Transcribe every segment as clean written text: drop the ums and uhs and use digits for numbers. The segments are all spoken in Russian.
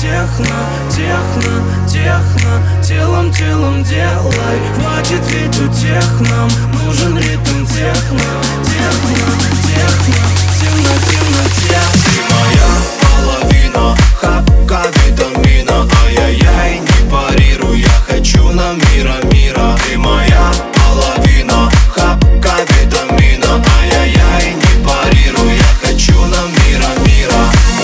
техно, техно, техно, телом, телом делай. Хватит ведь утех нам, нужен ритм техно, техно, техно, темно, темно, техно. Ты моя половина, хапка витамина, ай-яй-яй, не парируй, я хочу на мира, мира. Ты моя половина, хапка витамина, ай-яй-яй, не парируй, я хочу на мира, мира.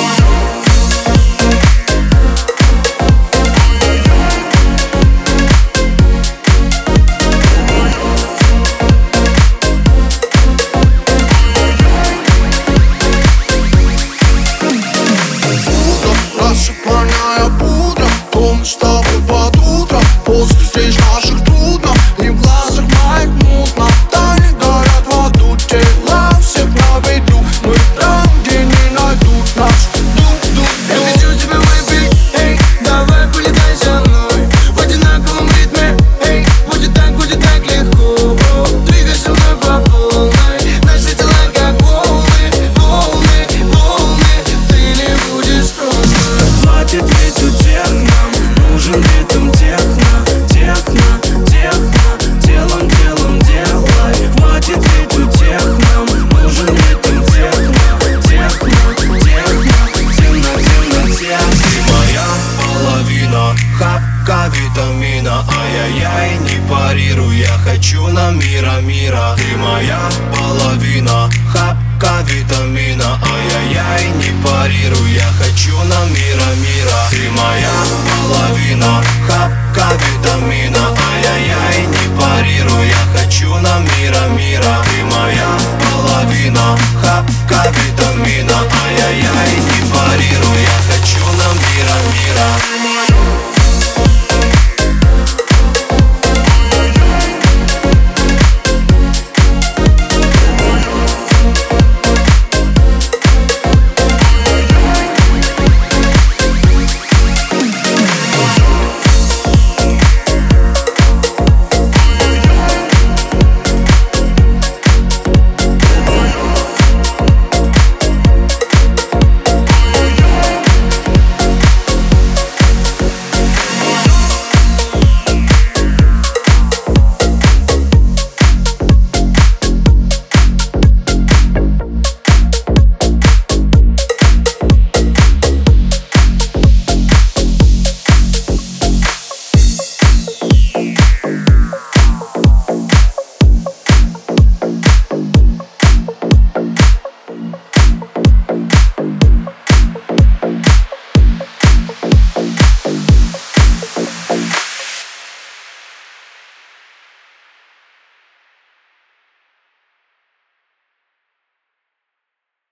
Рассыпанная пудра, помню с тобой под утро. После встреч наших трудно, и в глазах моих мутно. Тайны горят в аду, тела всех на виду. Мы там, где не найдут нас. Я хочу тебя выпить, эй, давай полетай со мной в одинаковом ритме, эй, будет так легко. Двигай со мной по полной, наши тела как волны, волны, волны. Ты не будешь просто. Хватит ведь утех нам, нужен ритм техно, техно, техно, телом, телом делай. Хватит ведь утех нам, нужен ритм техно, техно, техно, темно, темно, техно. Ты моя половина, хапка витамина, ай-яй-яй, не парируй, я хочу на мира, мира. Ты моя половина, хапка витамина, ай-яй-яй, не парируй, я хочу на мира, мира. Ты моя половина, хапка витамина, ай-яй-яй, не парируй, я хочу на мира, мира. Ты моя